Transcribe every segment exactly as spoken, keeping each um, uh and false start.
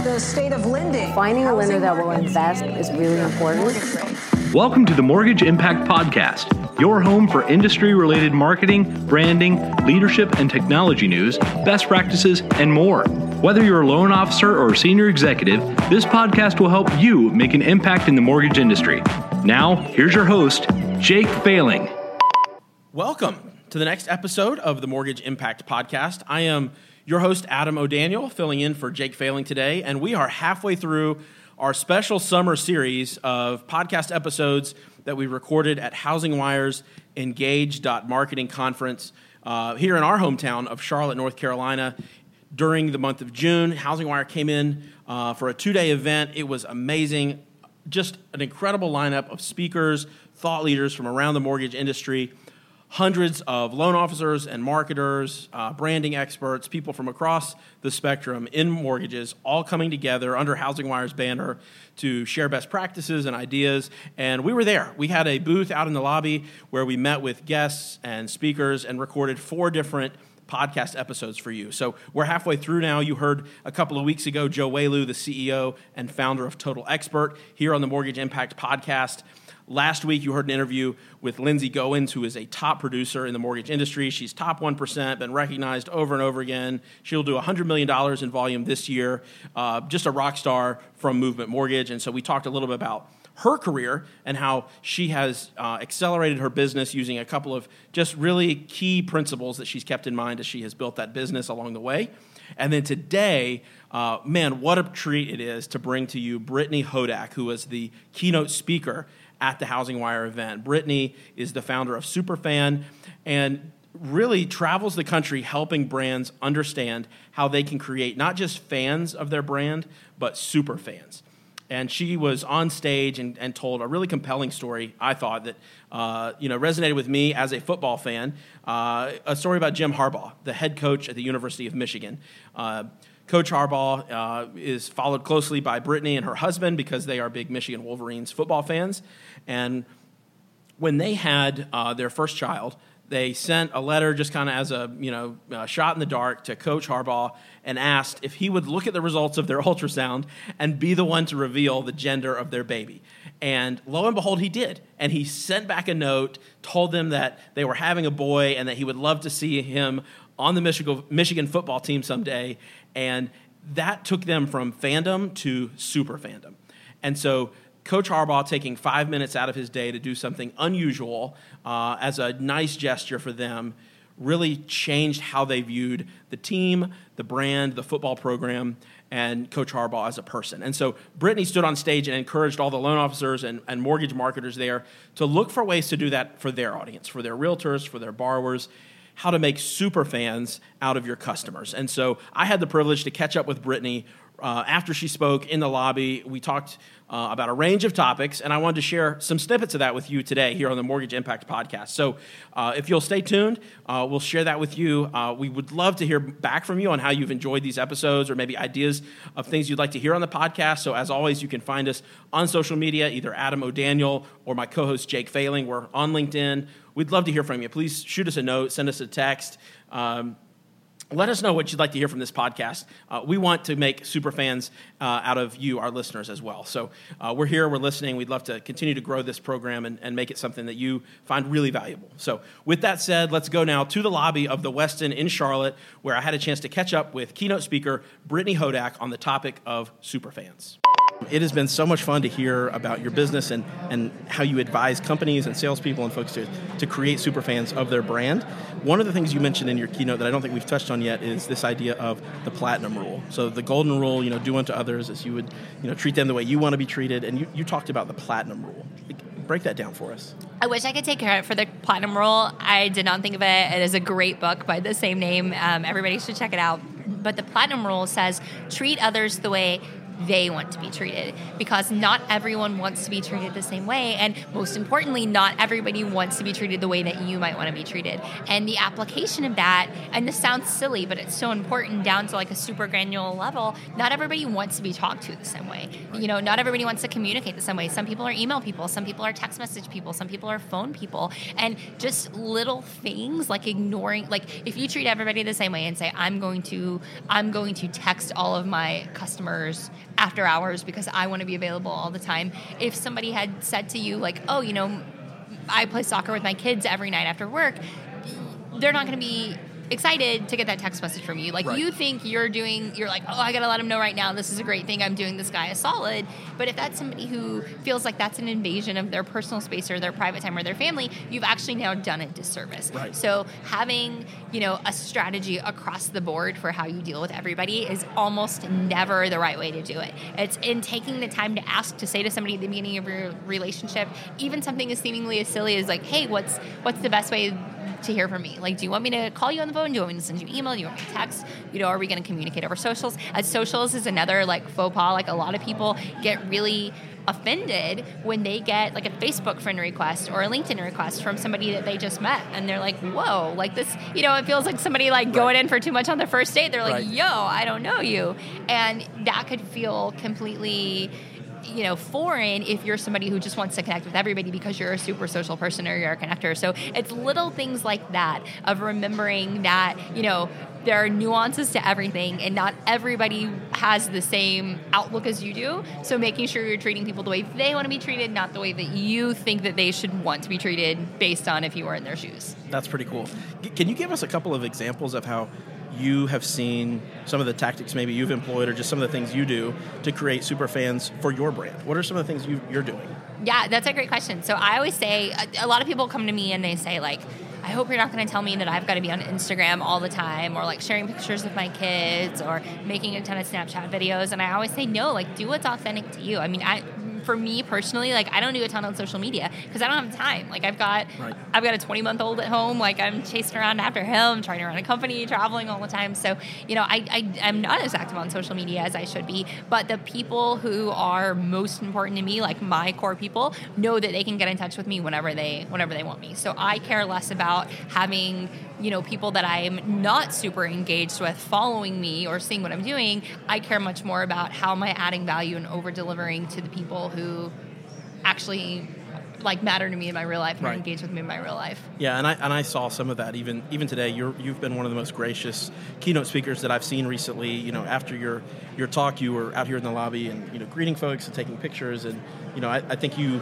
the state of lending. Finding a lender that will invest is really important. Welcome to the Mortgage Impact Podcast, your home for industry-related marketing, branding, leadership, and technology news, best practices, and more. Whether you're a loan officer or a senior executive, this podcast will help you make an impact in the mortgage industry. Now, here's your host, Jake Failing. Welcome to the next episode of the Mortgage Impact Podcast. I am your host, Adam O'Daniel, filling in for Jake Failing today, and we are halfway through our special summer series of podcast episodes that we recorded at Housing Wire's Engage Marketing Conference uh, here in our hometown of Charlotte, North Carolina. During the month of June, Housing Wire came in uh, for a two-day event. It was amazing, just an incredible lineup of speakers, thought leaders from around the mortgage industry, hundreds of loan officers and marketers, uh, branding experts, people from across the spectrum in mortgages, all coming together under Housing Wire's banner to share best practices and ideas. And we were there. We had a booth out in the lobby where we met with guests and speakers and recorded four different podcast episodes for you. So we're halfway through now. You heard a couple of weeks ago Joe Welu, the C E O and founder of Total Expert, here on the Mortgage Impact Podcast. Last week, you heard an interview with Lindsay Goins, who is a top producer in the mortgage industry. She's top one percent, been recognized over and over again. She'll do one hundred million dollars in volume this year, uh, just a rock star from Movement Mortgage. And so we talked a little bit about her career and how she has uh, accelerated her business using a couple of just really key principles that she's kept in mind as she has built that business along the way. And then today, uh, man, what a treat it is to bring to you Brittany Hodak, who was the keynote speaker at the Housing Wire event. Brittany is the founder of Superfan and really travels the country helping brands understand how they can create not just fans of their brand, but super fans. And she was on stage and, and told a really compelling story, I thought, that uh, you know resonated with me as a football fan, uh, a story about Jim Harbaugh, the head coach at the University of Michigan. Uh, Coach Harbaugh uh, is followed closely by Brittany and her husband because they are big Michigan Wolverines football fans. And when they had uh, their first child, they sent a letter just kind of as a you know a shot in the dark to Coach Harbaugh and asked if he would look at the results of their ultrasound and be the one to reveal the gender of their baby. And lo and behold, he did. And he sent back a note, told them that they were having a boy and that he would love to see him on the Michigan, Michigan football team someday. And that took them from fandom to super fandom. And so Coach Harbaugh taking five minutes out of his day to do something unusual uh, as a nice gesture for them really changed how they viewed the team, the brand, the football program, and Coach Harbaugh as a person. And so Brittany stood on stage and encouraged all the loan officers and, and mortgage marketers there to look for ways to do that for their audience, for their realtors, for their borrowers, how to make super fans out of your customers. And so I had the privilege to catch up with Brittany uh, after she spoke in the lobby. We talked uh, about a range of topics, and I wanted to share some snippets of that with you today here on the Mortgage Impact Podcast. So uh, if you'll stay tuned, uh, we'll share that with you. Uh, we would love to hear back from you on how you've enjoyed these episodes or maybe ideas of things you'd like to hear on the podcast. So as always, you can find us on social media, either Adam O'Daniel or my co-host Jake Failing. We're on LinkedIn. We'd love to hear from you. Please shoot us a note, send us a text. Um, let us know what you'd like to hear from this podcast. Uh, we want to make super fans uh, out of you, our listeners, as well. So uh, we're here, we're listening. We'd love to continue to grow this program and, and make it something that you find really valuable. So with that said, let's go now to the lobby of the Westin in Charlotte, where I had a chance to catch up with keynote speaker Brittany Hodak on the topic of super fans. It has been so much fun to hear about your business and, and how you advise companies and salespeople and folks to, to create super fans of their brand. One of the things you mentioned in your keynote that I don't think we've touched on yet is this idea of the platinum rule. So the golden rule, you know, do unto others as you would, you know, treat them the way you want to be treated. And you, you talked about the platinum rule. Break that down for us. I wish I could take credit for the platinum rule. I did not think of it. It is a great book by the same name. Um, everybody should check it out. But the platinum rule says treat others the way they want to be treated, because not everyone wants to be treated the same way, and most importantly, not everybody wants to be treated the way that you might want to be treated. And the application of that, and this sounds silly, but it's so important down to like a super granular level, not everybody wants to be talked to the same way. You know, not everybody wants to communicate the same way. Some people are email people, some people are text message people, some people are phone people, and just little things like ignoring, like if you treat everybody the same way and say, I'm going to, I'm going to text all of my customers after hours because I want to be available all the time. If somebody had said to you like, oh, you know, I play soccer with my kids every night after work, they're not going to be excited to get that text message from you. Like right. you think you're doing, you're like, oh, I got to let him know right now. This is a great thing. I'm doing this guy a solid. But if that's somebody who feels like that's an invasion of their personal space or their private time or their family, you've actually now done a disservice. Right. So having, you know, a strategy across the board for how you deal with everybody is almost never the right way to do it. It's in taking the time to ask, to say to somebody at the beginning of your relationship, even something as seemingly as silly as like, hey, what's what's the best way to hear from me? Like, do you want me to call you on the phone? Do you want me to send you an email? Do you want me to text? You know, are we going to communicate over socials? As socials is another like faux pas. Like a lot of people get really offended when they get like a Facebook friend request or a LinkedIn request from somebody that they just met, and they're like, whoa, like this, you know, it feels like somebody like going right. in for too much on the first date. They're like, right. yo, I don't know you. And that could feel completely, you know, foreign if you're somebody who just wants to connect with everybody because you're a super social person or you're a connector. So it's little things like that of remembering that, you know, there are nuances to everything and not everybody has the same outlook as you do. So making sure you're treating people the way they want to be treated, not the way that you think that they should want to be treated based on if you were in their shoes. That's pretty cool. Can you give us a couple of examples of how you have seen some of the tactics maybe you've employed or just some of the things you do to create super fans for your brand? What are some of the things you, you're doing? Yeah, that's a great question. So I always say, a, a lot of people come to me and they say like, I hope you're not going to tell me that I've got to be on Instagram all the time or like sharing pictures with my kids or making a ton of Snapchat videos. And I always say, no, like do what's authentic to you. I mean, I, for me personally, like I don't do a ton on social media because I don't have time. Like I've got, right. I've got a twenty month old at home. Like I'm chasing around after him, trying to run a company, traveling all the time. So, you know, I, I, I'm not as active on social media as I should be, but the people who are most important to me, like my core people, know that they can get in touch with me whenever they, whenever they want me. So I care less about having, you know, people that I'm not super engaged with following me or seeing what I'm doing. I care much more about how am I adding value and over delivering to the people who actually like matter to me in my real life and right. engage with me in my real life. Yeah, and I and I saw some of that even even today. You're you've been one of the most gracious keynote speakers that I've seen recently. You know, after your your talk, you were out here in the lobby and you know greeting folks and taking pictures, and you know I, I think you.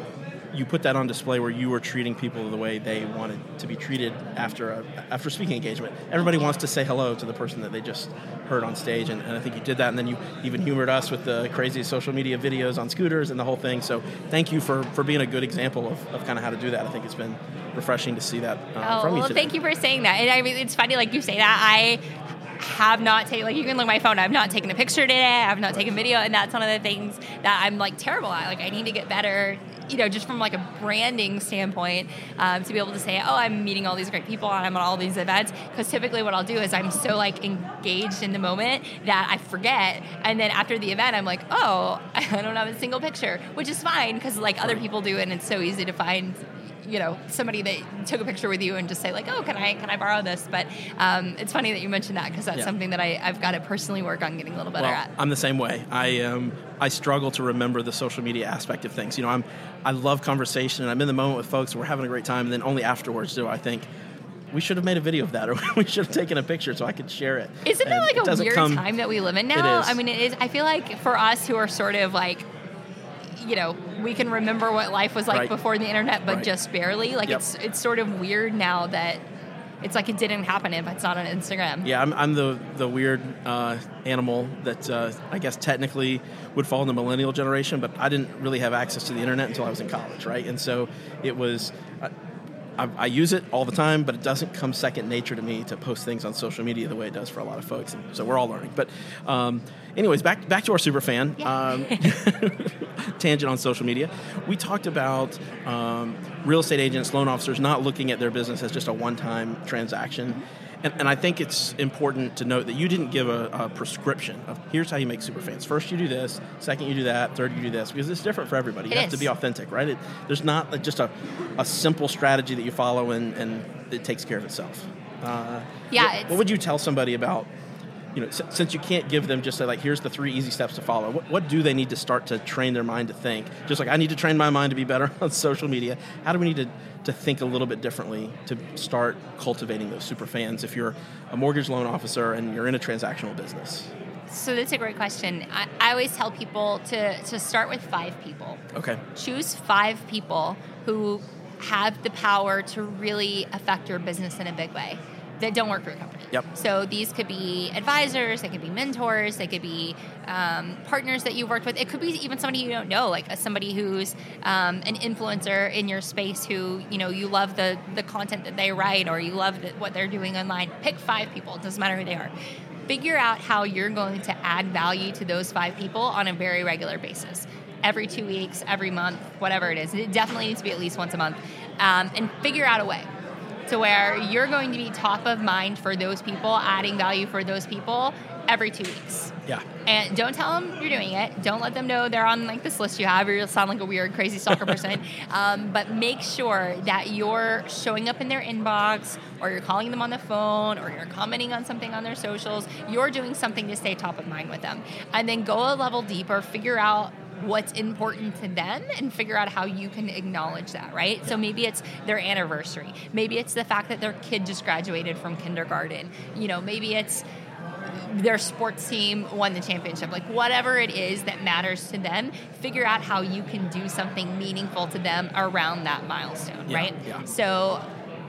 You put that on display where you were treating people the way they wanted to be treated after a after a speaking engagement. Everybody wants to say hello to the person that they just heard on stage, and, and I think you did that, and then you even humored us with the crazy social media videos on scooters and the whole thing. So thank you for, for being a good example of, of kind of how to do that. I think it's been refreshing to see that uh, oh, from you well, today. Thank you for saying that. And I mean, it's funny, like you say that, I have not taken, like you can look at my phone, I've not taken a picture today, I've not taken video, and that's one of the things that I'm like terrible at. Like I need to get better, you know, just from like a branding standpoint, um, to be able to say, oh, I'm meeting all these great people and I'm on all these events. Because typically what I'll do is I'm so like engaged in the moment that I forget. And then after the event, I'm like, oh, I don't have a single picture, which is fine because like other people do it and it's so easy to find, you know, somebody that took a picture with you and just say like, oh, can I can I borrow this? But um, it's funny that you mentioned that because that's yeah. something that I, I've got to personally work on getting a little better well, at. I'm the same way. I um, I struggle to remember the social media aspect of things. You know, I'm I love conversation and I'm in the moment with folks and we're having a great time, and then only afterwards do I think we should have made a video of that, or we should have taken a picture so I could share it. Isn't and it like it a weird come, time that we live in now? It is. I mean, it is. I feel like for us who are sort of like, you know, we can remember what life was like right. before the internet, but right. just barely. Like, yep. it's it's sort of weird now that it's like it didn't happen if it's not on Instagram. Yeah, I'm, I'm the the weird uh, animal that uh, I guess technically would fall in the millennial generation, but I didn't really have access to the internet until I was in college, right? And so it was. Uh, I, I use it all the time, but it doesn't come second nature to me to post things on social media the way it does for a lot of folks. And so we're all learning. But um, anyways, back back to our superfan. Yeah. Um, tangent on social media. We talked about um, real estate agents, loan officers not looking at their business as just a one-time transaction. And, and I think it's important to note that you didn't give a, a prescription of here's how you make superfans. First you do this, second you do that, third you do this, because it's different for everybody. You it have is. to be authentic, right? It, there's not just a, a simple strategy that you follow and, and it takes care of itself. Uh, yeah. What, what would you tell somebody about, you know, s- since you can't give them just say like, here's the three easy steps to follow, what, what do they need to start to train their mind to think? Just like I need to train my mind to be better on social media. How do we need to, to think a little bit differently to start cultivating those super fans if you're a mortgage loan officer and you're in a transactional business? So that's a great question. I, I always tell people to, to start with five people. Okay. Choose five people who have the power to really affect your business in a big way that don't work for your company. Yep. So these could be advisors, they could be mentors, they could be um, partners that you've worked with. It could be even somebody you don't know, like somebody who's um, an influencer in your space who, you know, you love the, the content that they write or you love the, what they're doing online. Pick five people. It doesn't matter who they are. Figure out how you're going to add value to those five people on a very regular basis. Every two weeks, every month, whatever it is. It definitely needs to be at least once a month. Um, and figure out a way to where you're going to be top of mind for those people, adding value for those people every two weeks. Yeah. And don't tell them you're doing it. Don't let them know they're on like this list you have or you'll sound like a weird, crazy stalker person. Um, but make sure that you're showing up in their inbox or you're calling them on the phone or you're commenting on something on their socials. You're doing something to stay top of mind with them. And then go a level deeper, figure out what's important to them and figure out how you can acknowledge that, right? So maybe it's their anniversary. Maybe it's the fact that their kid just graduated from kindergarten. You know, maybe it's their sports team won the championship. Like whatever it is that matters to them, figure out how you can do something meaningful to them around that milestone, Yeah, right? yeah. So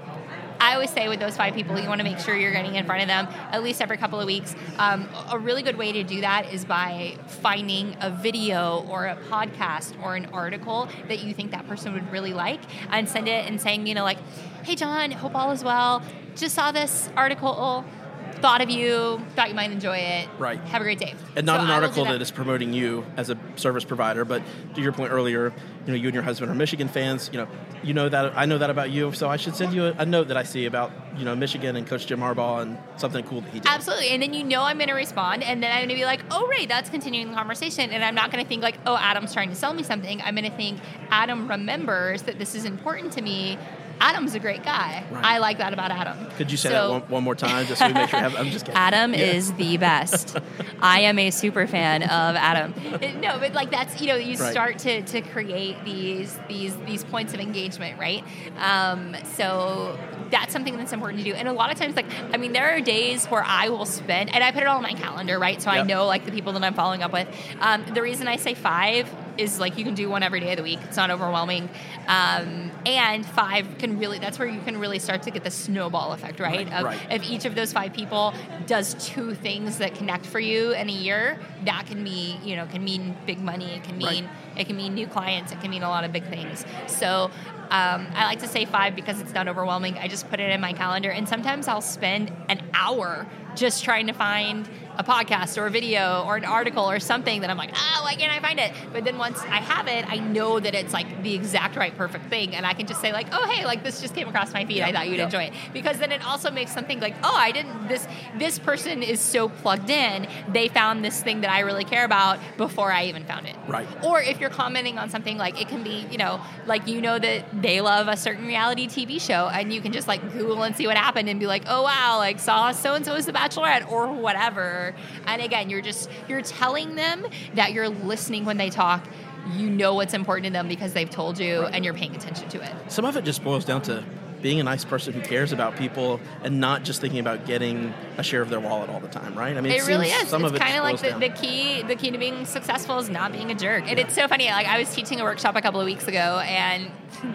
I always say with those five people, you want to make sure you're getting in front of them at least every couple of weeks. Um, a really good way to do that is by finding a video or a podcast or an article that you think that person would really like and send it and saying, you know, like, hey, John, hope all is well. Just saw this article. Thought of you, thought you might enjoy it. Right. Have a great day. And not So an I will article do that is promoting you as a service provider, but to your point earlier, you know, you and your husband are Michigan fans. You know, you know that I know that about you, so I should send you a, a note that I see about, you know, Michigan and Coach Jim Harbaugh and something cool that he did. Absolutely. And then you know I'm going to respond, and then I'm going to be like, oh, right, that's continuing the conversation. And I'm not going to think like, oh, Adam's trying to sell me something. I'm going to think Adam remembers that this is important to me. Adam's a great guy. Right. I like that about Adam. Could you say So- that one, one more time just so we make sure? Have, I'm just kidding. Adam Yeah. is the best. I am a super fan of Adam. It- no, but like that's, you know, you Right. start to, to create these these these points of engagement, right? Um, so that's something that's important to do. And a lot of times, like, I mean, there are days where I will spend, and I put it all on my calendar, right? So I Yep. know like the people that I'm following up with. Um, the reason I say five is like you can do one every day of the week. It's not overwhelming. Um, and five can really, that's where you can really start to get the snowball effect, right? Right, Of, right. If each of those five people does two things that connect for you in a year, that can be, you know, can mean big money. It can mean, Right. it can mean new clients. It can mean a lot of big things. So um, I like to say five because it's not overwhelming. I just put it in my calendar, and sometimes I'll spend an hour just trying to find a podcast or a video or an article or something that I'm like, oh, why can't I find it? But then once I have it, I know that it's like the exact right perfect thing, and I can just say like, oh, hey, like this just came across my feed. Yeah, I thought you'd yeah. enjoy it, because then it also makes something like, oh, I didn't. This this person is so plugged in. They found this thing that I really care about before I even found it. Right. Or if you're commenting on something, like it can be, you know, like you know that they love a certain reality T V show, and you can just like Google and see what happened and be like, oh wow, like saw so and so is The Bachelorette or whatever. And again, you're just you're telling them that you're listening when they talk. You know what's important to them because they've told you, Right. and you're paying attention to it. Some of it just boils down to being a nice person who cares about people and not just thinking about getting a share of their wallet all the time, right? I mean, it, It really seems is. Some It's of it kind of like just the, boils the down. key. The key to being successful is not being a jerk. And Yeah. it's so funny. Like I was teaching a workshop a couple of weeks ago, and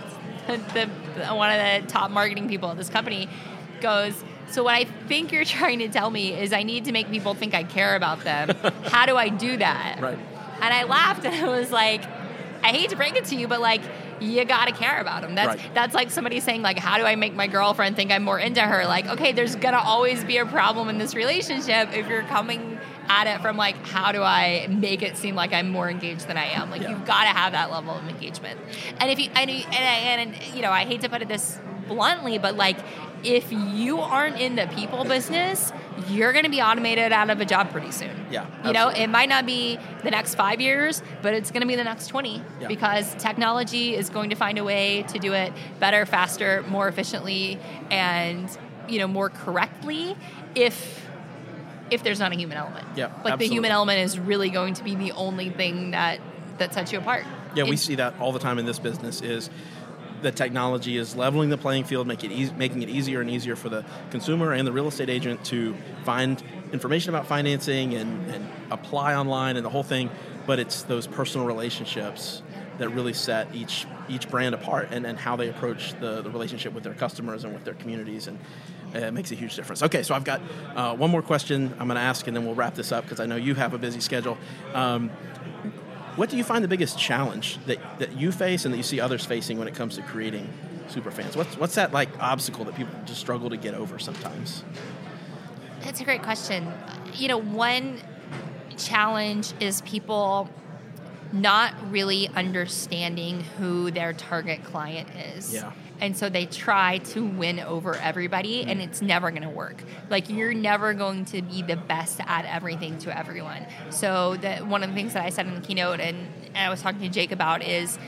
the, the one of the top marketing people at this company goes, "So what I think you're trying to tell me is I need to make people think I care about them. How do I do that?" Right. And I laughed, and I was like, I hate to break it to you, but like, you gotta care about them. That's Right. that's like somebody saying like, how do I make my girlfriend think I'm more into her? Like, okay, there's gonna always be a problem in this relationship if you're coming at it from like, how do I make it seem like I'm more engaged than I am? Like, Yeah. you've got to have that level of engagement. And if you and, you- and, and, and you know, I hate to put it this bluntly, but like, if you aren't in the people business, you're going to be automated out of a job pretty soon. Yeah, absolutely. You know, it might not be the next five years, but it's going to be the next twenty yeah. because technology is going to find a way to do it better, faster, more efficiently, and, you know, more correctly if if there's not a human element. Yeah, like absolutely. the human element is really going to be the only thing that, that sets you apart. Yeah, we and, see that all the time in this business is the technology is leveling the playing field, make it easy, making it easier and easier for the consumer and the real estate agent to find information about financing and, and apply online and the whole thing. But it's those personal relationships that really set each each brand apart and, and how they approach the, the relationship with their customers and with their communities. And it makes a huge difference. Okay, so I've got uh, one more question I'm going to ask, and then we'll wrap this up because I know you have a busy schedule. Um, What do you find the biggest challenge that, that you face and that you see others facing when it comes to creating superfans? What's what's that like obstacle that people just struggle to get over sometimes? That's a great question. You know, one challenge is people not really understanding who their target client is. Yeah. And so they try to win over everybody, and it's never going to work. Like, you're never going to be the best at everything to everyone. So that one of the things that I said in the keynote, and, and I was talking to Jake about, is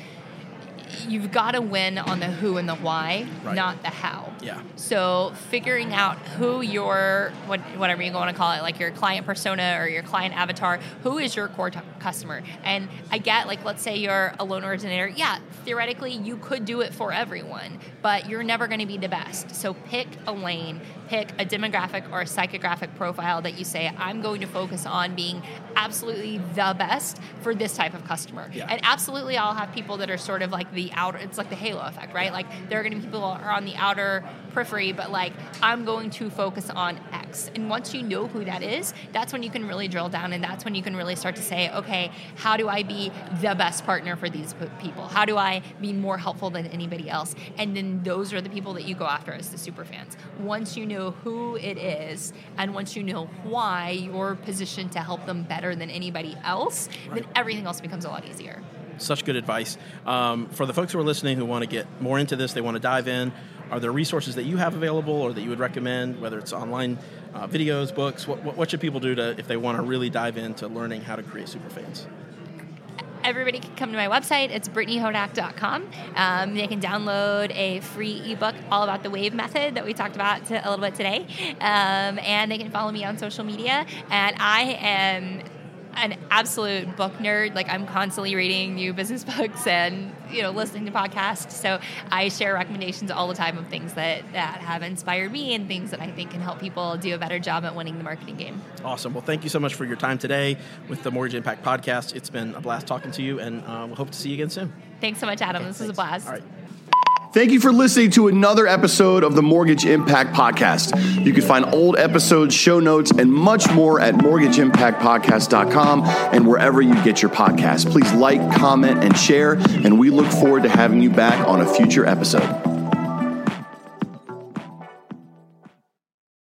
you've got to win on the who and the why, right. not the how. Yeah. So figuring out who your, what, whatever you want to call it, like your client persona or your client avatar, who is your core t- customer? And I get, like, let's say you're a loan originator. Yeah, theoretically, you could do it for everyone, but you're never going to be the best. So pick a lane, pick a demographic or a psychographic profile that you say, I'm going to focus on being absolutely the best for this type of customer. Yeah. And absolutely, I'll have people that are sort of like the outer, it's like the halo effect, right? Like, there are going to be people that are on the outer periphery, but like, I'm going to focus on X. And once you know who that is, that's when you can really drill down, and that's when you can really start to say, okay, how do I be the best partner for these people? How do I be more helpful than anybody else? And then those are the people that you go after as the super fans. Once you know who it is, and once you know why you're positioned to help them better than anybody else, right. then everything else becomes a lot easier. Such good advice. Um, for the folks who are listening who want to get more into this, they want to dive in, are there resources that you have available or that you would recommend, whether it's online uh, videos, books? What, what should people do to if they want to really dive into learning how to create superfans? Everybody can come to my website. It's brittany hodak dot com. Um, they can download a free ebook all about the WAVE method that we talked about to, a little bit today. Um, and they can follow me on social media. And I am an absolute book nerd. Like, I'm constantly reading new business books and, you know, listening to podcasts. So I share recommendations all the time of things that, that have inspired me and things that I think can help people do a better job at winning the marketing game. Awesome. Well, thank you so much for your time today with the Mortgage Impact Podcast. It's been a blast talking to you, and uh, we'll hope to see you again soon. Thanks so much, Adam. Okay, this thanks. was a blast. All right. Thank you for listening to another episode of the Mortgage Impact Podcast. You can find old episodes, show notes, and much more at mortgage impact podcast dot com and wherever you get your podcasts. Please like, comment, and share, and we look forward to having you back on a future episode.